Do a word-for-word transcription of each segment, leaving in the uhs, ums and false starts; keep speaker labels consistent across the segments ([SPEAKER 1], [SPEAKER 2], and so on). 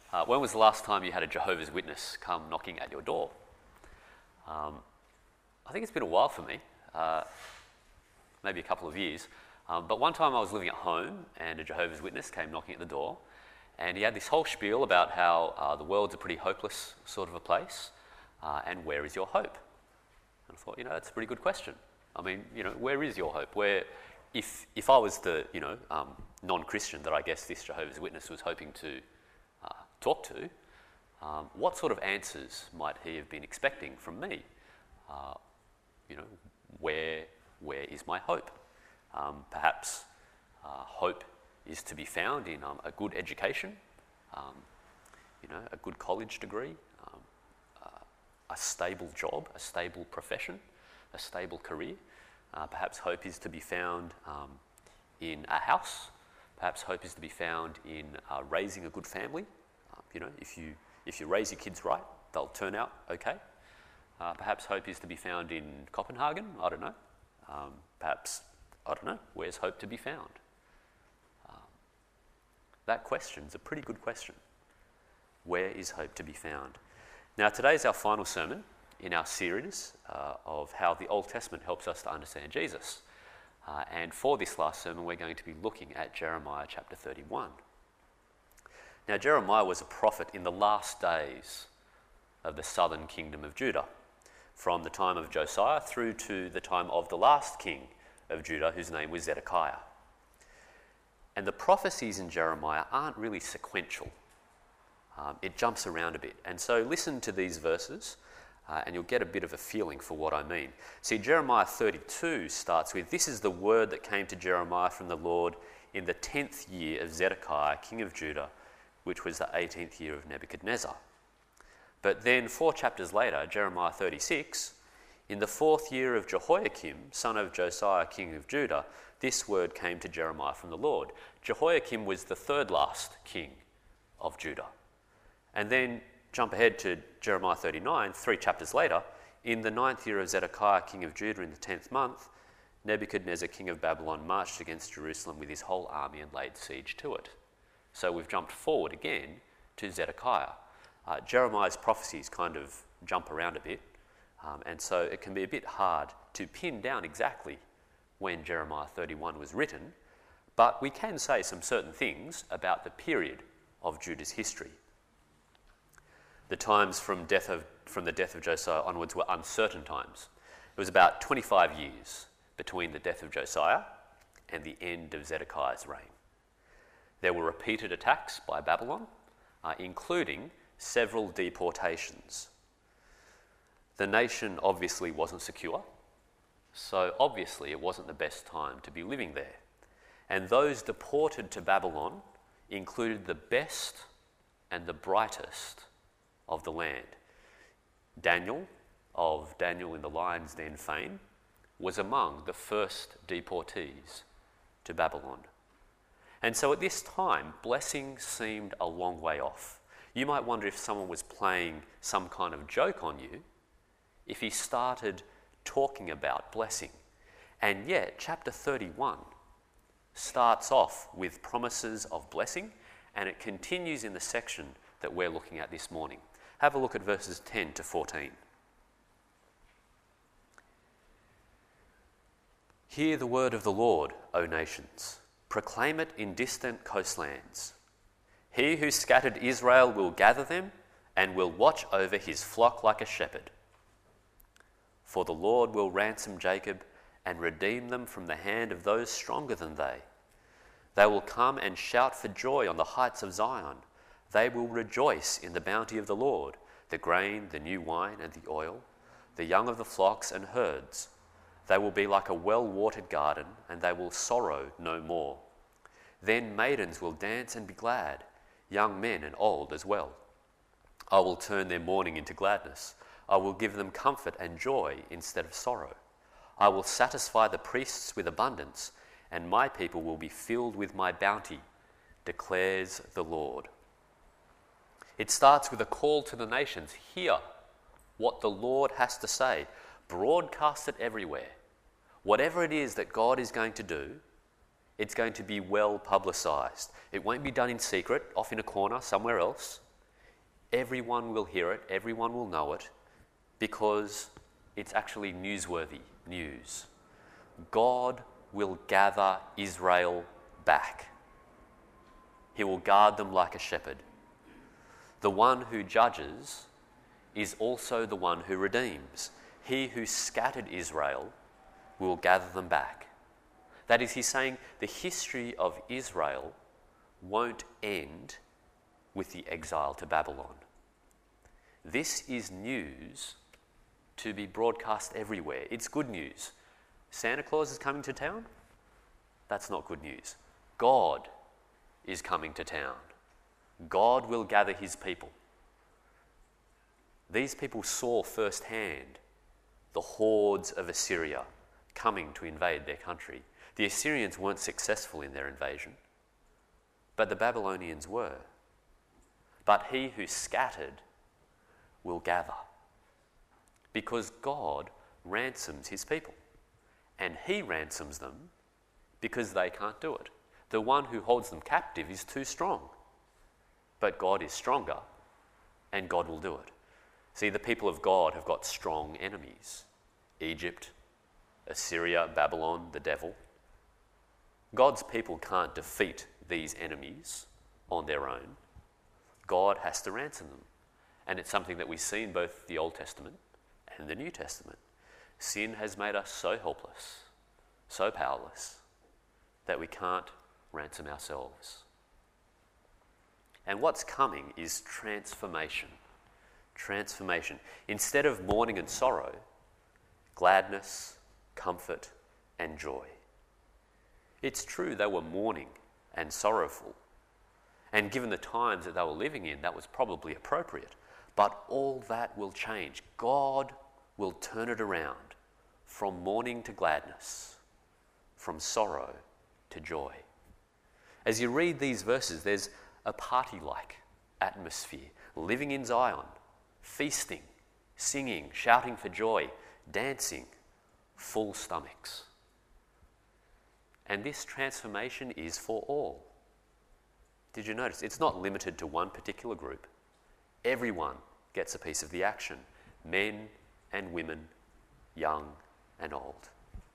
[SPEAKER 1] Uh, when was the last time you had a Jehovah's Witness come knocking at your door? Um, I think it's been a while for me, uh, maybe a couple of years. Um, but one time I was living at home and a Jehovah's Witness came knocking at the door, and he had this whole spiel about how uh, the world's a pretty hopeless sort of a place, uh, and where is your hope? And I thought, you know, that's a pretty good question. I mean, you know, where is your hope? Where, if if I was the, you know, um, non-Christian that I guess this Jehovah's Witness was hoping to uh, talk to, um, what sort of answers might he have been expecting from me? Uh, you know, where where is my hope? Um, perhaps uh, hope is to be found in um, a good education, um, you know, a good college degree, um, uh, a stable job, a stable profession, a stable career. Uh, perhaps hope is to be found um, in a house. Perhaps hope is to be found in uh, raising a good family. Uh, you know, if you if you raise your kids right, they'll turn out okay. Uh, perhaps hope is to be found in Copenhagen. I don't know. Um, perhaps I don't know. Where's hope to be found? Um, that question's a pretty good question. Where is hope to be found? Now, today's our final sermon in our series uh, of how the Old Testament helps us to understand Jesus. Uh, and for this last sermon, we're going to be looking at Jeremiah chapter thirty-one. Now, Jeremiah was a prophet in the last days of the southern kingdom of Judah, from the time of Josiah through to the time of the last king of Judah, whose name was Zedekiah. And the prophecies in Jeremiah aren't really sequential. Um, it jumps around a bit. And so listen to these verses, Uh, and you'll get a bit of a feeling for what I mean. See, Jeremiah thirty-two starts with, "This is the word that came to Jeremiah from the Lord in the tenth year of Zedekiah, king of Judah, which was the eighteenth year of Nebuchadnezzar." But then four chapters later, Jeremiah thirty-six, "In the fourth year of Jehoiakim, son of Josiah, king of Judah, this word came to Jeremiah from the Lord." Jehoiakim was the third last king of Judah. And then jump ahead to Jeremiah thirty-nine, three chapters later, "In the ninth year of Zedekiah, king of Judah, in the tenth month, Nebuchadnezzar, king of Babylon, marched against Jerusalem with his whole army and laid siege to it." So we've jumped forward again to Zedekiah. Uh, Jeremiah's prophecies kind of jump around a bit, um, and so it can be a bit hard to pin down exactly when Jeremiah thirty-one was written, but we can say some certain things about the period of Judah's history. The times from death of, from the death of Josiah onwards were uncertain times. It was about twenty-five years between the death of Josiah and the end of Zedekiah's reign. There were repeated attacks by Babylon, uh, including several deportations. The nation obviously wasn't secure, so obviously it wasn't the best time to be living there. And those deported to Babylon included the best and the brightest of the land. Daniel, of Daniel in the Lion's Den fame, was among the first deportees to Babylon. And so at this time, blessing seemed a long way off. You might wonder if someone was playing some kind of joke on you if he started talking about blessing. And yet, chapter thirty-one starts off with promises of blessing, and it continues in the section that we're looking at this morning. Have a look at verses ten to fourteen. "Hear the word of the Lord, O nations. Proclaim it in distant coastlands. He who scattered Israel will gather them and will watch over his flock like a shepherd. For the Lord will ransom Jacob and redeem them from the hand of those stronger than they. They will come and shout for joy on the heights of Zion. They will rejoice in the bounty of the Lord, the grain, the new wine, and the oil, the young of the flocks and herds. They will be like a well-watered garden, and they will sorrow no more. Then maidens will dance and be glad, young men and old as well. I will turn their mourning into gladness. I will give them comfort and joy instead of sorrow. I will satisfy the priests with abundance, and my people will be filled with my bounty, declares the Lord." It starts with a call to the nations. Hear what the Lord has to say. Broadcast it everywhere. Whatever it is that God is going to do, it's going to be well publicised. It won't be done in secret, off in a corner, somewhere else. Everyone will hear it, everyone will know it, because it's actually newsworthy news. God will gather Israel back. He will guard them like a shepherd. The one who judges is also the one who redeems. He who scattered Israel will gather them back. That is, he's saying the history of Israel won't end with the exile to Babylon. This is news to be broadcast everywhere. It's good news. Santa Claus is coming to town? That's not good news. God is coming to town. God will gather his people. These people saw firsthand the hordes of Assyria coming to invade their country. The Assyrians weren't successful in their invasion, but the Babylonians were. But he who scattered will gather, because God ransoms his people, and he ransoms them because they can't do it. The one who holds them captive is too strong, but God is stronger, and God will do it. See, the people of God have got strong enemies: Egypt, Assyria, Babylon, the devil. God's people can't defeat these enemies on their own. God has to ransom them. And it's something that we see in both the Old Testament and the New Testament. Sin has made us so helpless, so powerless, that we can't ransom ourselves. And what's coming is transformation. Transformation. Instead of mourning and sorrow, gladness, comfort, and joy. It's true they were mourning and sorrowful, and given the times that they were living in, that was probably appropriate. But all that will change. God will turn it around from mourning to gladness, from sorrow to joy. As you read these verses, there's a party-like atmosphere, living in Zion, feasting, singing, shouting for joy, dancing, full stomachs. And this transformation is for all. Did you notice? It's not limited to one particular group. Everyone gets a piece of the action. Men and women, young and old.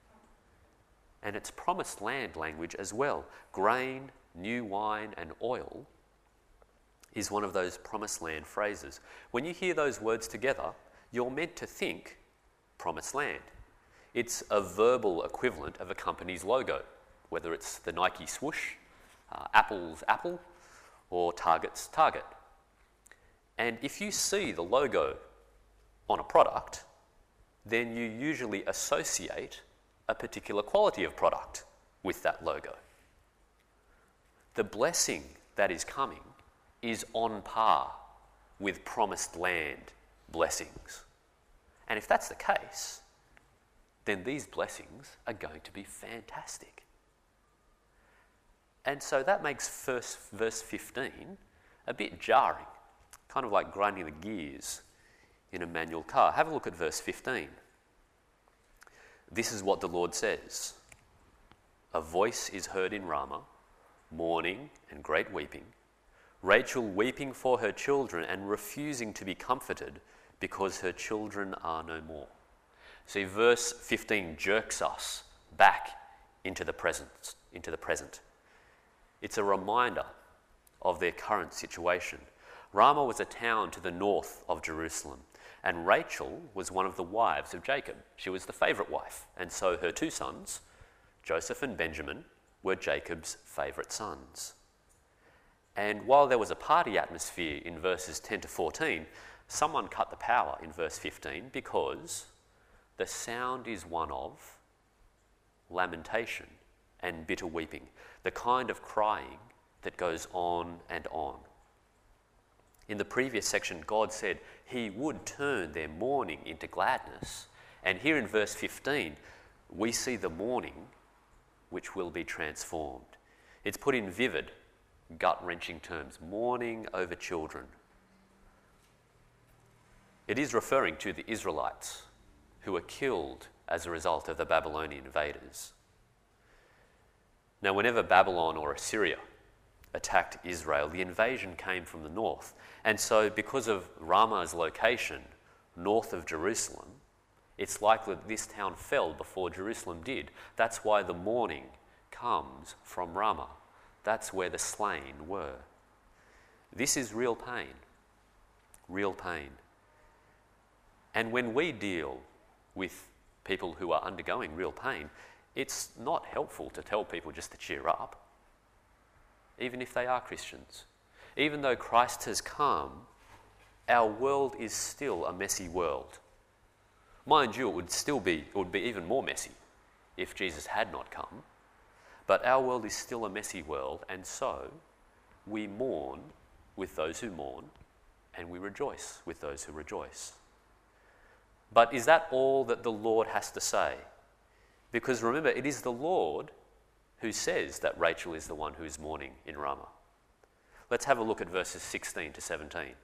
[SPEAKER 1] And it's promised land language as well. Grain, new wine, and oil is one of those promised land phrases. When you hear those words together, you're meant to think promised land. It's a verbal equivalent of a company's logo, whether it's the Nike swoosh, uh, Apple's Apple, or Target's Target. And if you see the logo on a product, then you usually associate a particular quality of product with that logo. The blessing that is coming is on par with promised land blessings. And if that's the case, then these blessings are going to be fantastic. And so that makes first, verse fifteen a bit jarring, kind of like grinding the gears in a manual car. Have a look at verse fifteen. This is what the Lord says. A voice is heard in Ramah, mourning and great weeping, Rachel weeping for her children and refusing to be comforted because her children are no more. See, verse fifteen jerks us back into the present, into the present. It's a reminder of their current situation. Ramah was a town to the north of Jerusalem, and Rachel was one of the wives of Jacob. She was the favourite wife, and so her two sons, Joseph and Benjamin, were Jacob's favourite sons. And while there was a party atmosphere in verses ten to fourteen, someone cut the power in verse fifteen because the sound is one of lamentation and bitter weeping, the kind of crying that goes on and on. In the previous section, God said he would turn their mourning into gladness. And here in verse fifteen, we see the mourning which will be transformed. It's put in vivid, gut-wrenching terms, mourning over children. It is referring to the Israelites who were killed as a result of the Babylonian invaders. Now, whenever Babylon or Assyria attacked Israel, the invasion came from the north. And so because of Ramah's location north of Jerusalem, it's likely that this town fell before Jerusalem did. That's why the mourning comes from Ramah. That's where the slain were. This is real pain. Real pain. And when we deal with people who are undergoing real pain, it's not helpful to tell people just to cheer up, even if they are Christians. Even though Christ has come, our world is still a messy world. Mind you, it would still be, it would be even more messy if Jesus had not come. But our world is still a messy world, and so we mourn with those who mourn, and we rejoice with those who rejoice. But is that all that the Lord has to say? Because remember, it is the Lord who says that Rachel is the one who is mourning in Ramah. Let's have a look at verses sixteen to seventeen.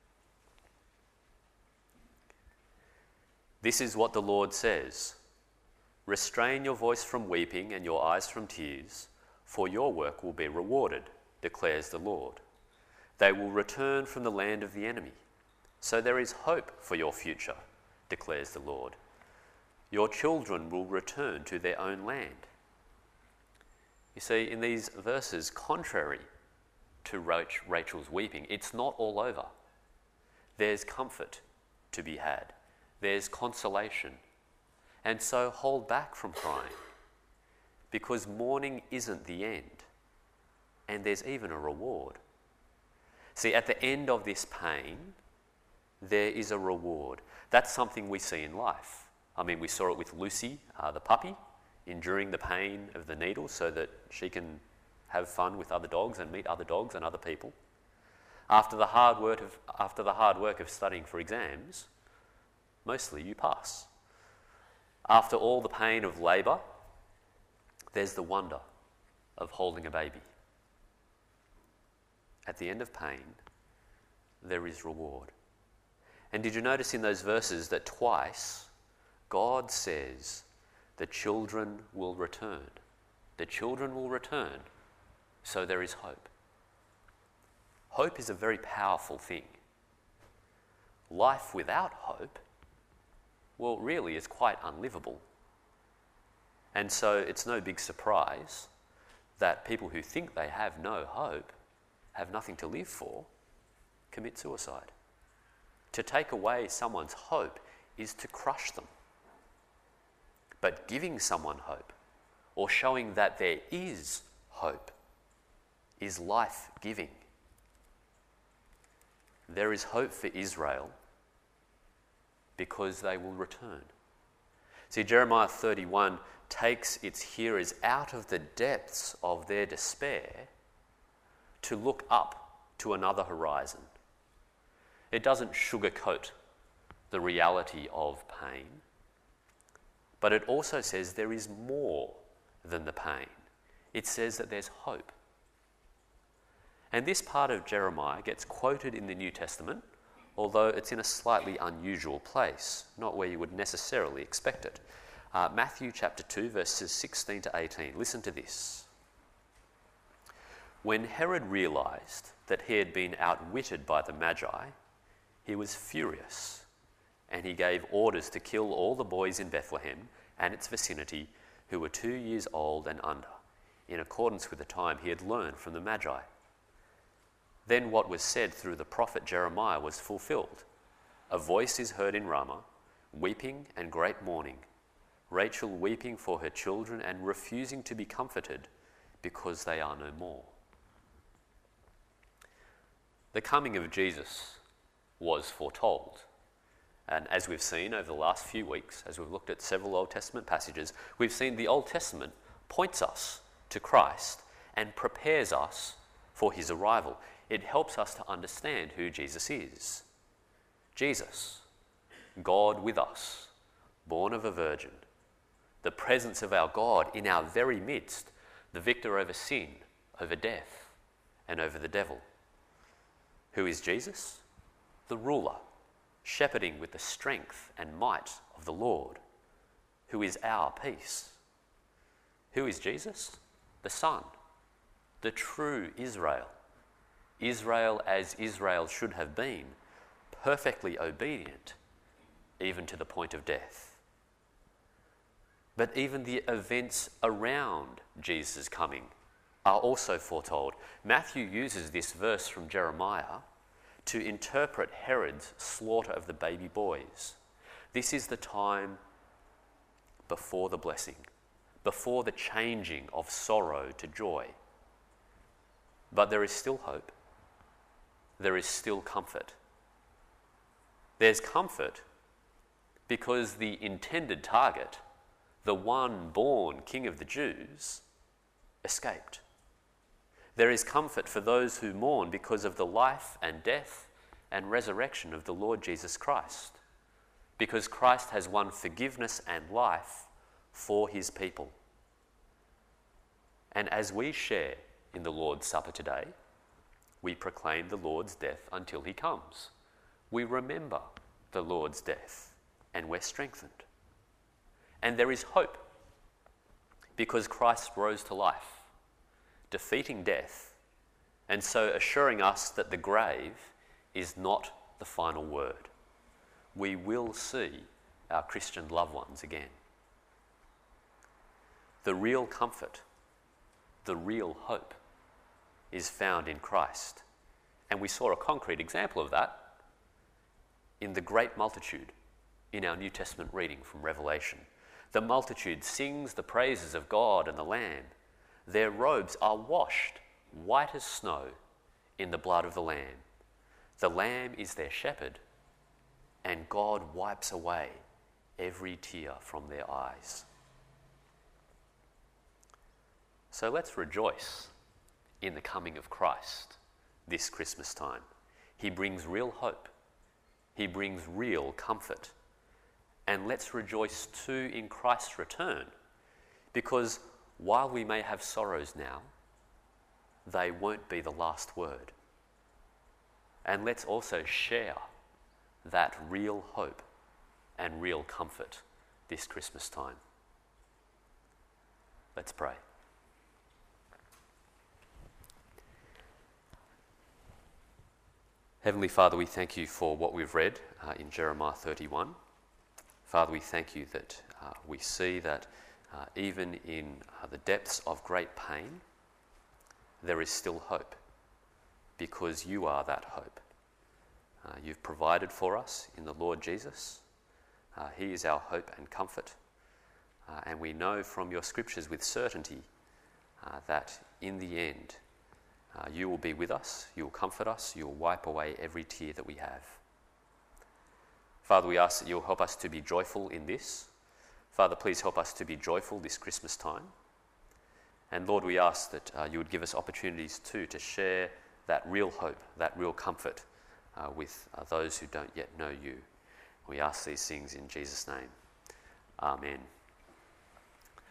[SPEAKER 1] This is what the Lord says: "Restrain your voice from weeping and your eyes from tears, for your work will be rewarded, declares the Lord. They will return from the land of the enemy. So there is hope for your future, declares the Lord. Your children will return to their own land." You see, in these verses, contrary to Rachel's weeping, it's not all over. There's comfort to be had. There's consolation. And so hold back from crying, because mourning isn't the end, and there's even a reward. See, at the end of this pain, there is a reward. That's something we see in life. I mean, we saw it with Lucy, uh, the puppy, enduring the pain of the needle so that she can have fun with other dogs and meet other dogs and other people. After the hard work of, after the hard work of studying for exams, mostly you pass. After all the pain of labour, there's the wonder of holding a baby. At the end of pain, there is reward. And did you notice in those verses that twice God says the children will return? The children will return, so there is hope. Hope is a very powerful thing. Life without hope, well, really is quite unlivable. And so it's no big surprise that people who think they have no hope, have nothing to live for, commit suicide. To take away someone's hope is to crush them. But giving someone hope, or showing that there is hope, is life-giving. There is hope for Israel because they will return. See, Jeremiah thirty-one takes its hearers out of the depths of their despair to look up to another horizon. It doesn't sugarcoat the reality of pain, but it also says there is more than the pain. It says that there's hope. And this part of Jeremiah gets quoted in the New Testament, although it's in a slightly unusual place, not where you would necessarily expect it. Uh, Matthew chapter two, verses sixteen to eighteen. Listen to this. When Herod realized that he had been outwitted by the Magi, he was furious, and he gave orders to kill all the boys in Bethlehem and its vicinity who were two years old and under, in accordance with the time he had learned from the Magi. Then what was said through the prophet Jeremiah was fulfilled. A voice is heard in Ramah, weeping and great mourning, Rachel weeping for her children and refusing to be comforted because they are no more. The coming of Jesus was foretold. And as we've seen over the last few weeks, as we've looked at several Old Testament passages, we've seen the Old Testament points us to Christ and prepares us for his arrival. It helps us to understand who Jesus is. Jesus, God with us, born of a virgin, the presence of our God in our very midst, the victor over sin, over death, and over the devil. Who is Jesus? The ruler, shepherding with the strength and might of the Lord, who is our peace. Who is Jesus? The Son, the true Israel, Israel as Israel should have been, perfectly obedient, even to the point of death. But even the events around Jesus' coming are also foretold. Matthew uses this verse from Jeremiah to interpret Herod's slaughter of the baby boys. This is the time before the blessing, before the changing of sorrow to joy. But there is still hope. There is still comfort. There's comfort because the intended target, the one born King of the Jews, escaped. There is comfort for those who mourn because of the life and death and resurrection of the Lord Jesus Christ, because Christ has won forgiveness and life for his people. And as we share in the Lord's Supper today, we proclaim the Lord's death until he comes. We remember the Lord's death and we're strengthened. And there is hope because Christ rose to life, defeating death, and so assuring us that the grave is not the final word. We will see our Christian loved ones again. The real comfort, the real hope is found in Christ. And we saw a concrete example of that in the great multitude in our New Testament reading from Revelation. The multitude sings the praises of God and the Lamb. Their robes are washed white as snow in the blood of the Lamb. The Lamb is their shepherd, and God wipes away every tear from their eyes. So let's rejoice in the coming of Christ this Christmas time. He brings real hope. He brings real comfort. And let's rejoice too in Christ's return, because while we may have sorrows now, they won't be the last word. And let's also share that real hope and real comfort this Christmas time. Let's pray. Heavenly Father, we thank you for what we've read uh, in Jeremiah thirty-one. Father, we thank you that uh, we see that uh, even in uh, the depths of great pain, there is still hope, because you are that hope. Uh, you've provided for us in the Lord Jesus. Uh, he is our hope and comfort. Uh, and we know from your scriptures with certainty uh, that in the end, uh, you will be with us, you will comfort us, you will wipe away every tear that we have. Father, we ask that you'll help us to be joyful in this. Father, please help us to be joyful this Christmas time. And Lord, we ask that uh, you would give us opportunities too to share that real hope, that real comfort uh, with uh, those who don't yet know you. We ask these things in Jesus' name. Amen.